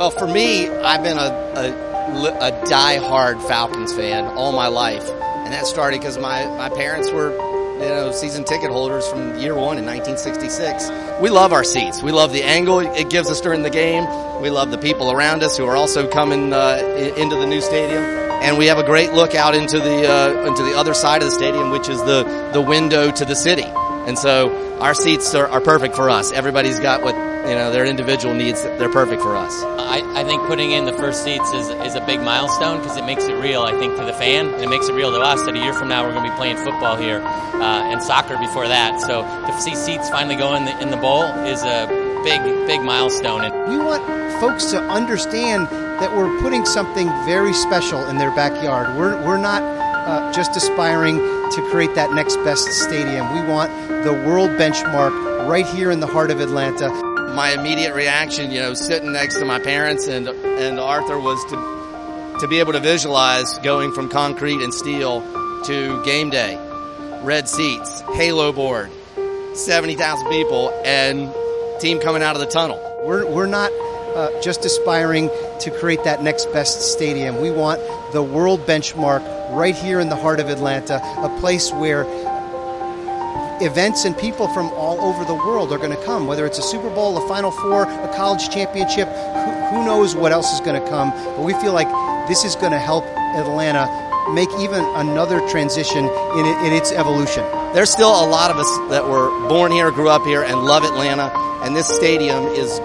Well, for me, I've been a die-hard Falcons fan all my life, and that started because my parents were season ticket holders from year one in 1966. We love our seats. We love the angle it gives us during the game. We love the people around us who are also coming into the new stadium, and we have a great look out into the other side of the stadium, which is the window to the city. And so our seats are perfect for us. Everybody's got their individual needs. They're perfect for us. I think putting in the first seats is a big milestone because it makes it real, I think, to the fan, and it makes it real to us that a year from now we're going to be playing football here and soccer before that. So to see seats finally go in the bowl is a big milestone. We want folks to understand that we're putting something very special in their backyard. We're not just aspiring to create that next best stadium. We want the world benchmark right here in the heart of Atlanta. My immediate reaction, sitting next to my parents and Arthur, was to be able to visualize going from concrete and steel to game day, red seats, halo board, 70,000 people, and team coming out of the tunnel. We're not just aspiring to create that next best stadium. We want the world benchmark right here in the heart of Atlanta, a place where events and people from all over the world are going to come, whether it's a Super Bowl, a Final Four, a college championship. Who knows what else is going to come, but we feel like this is going to help Atlanta make even another transition in its evolution. There's still a lot of us that were born here, grew up here, and love Atlanta, and this stadium is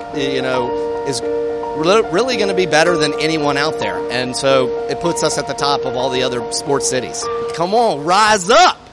really going to be better than anyone out there, and so it puts us at the top of all the other sports cities. Come on, rise up!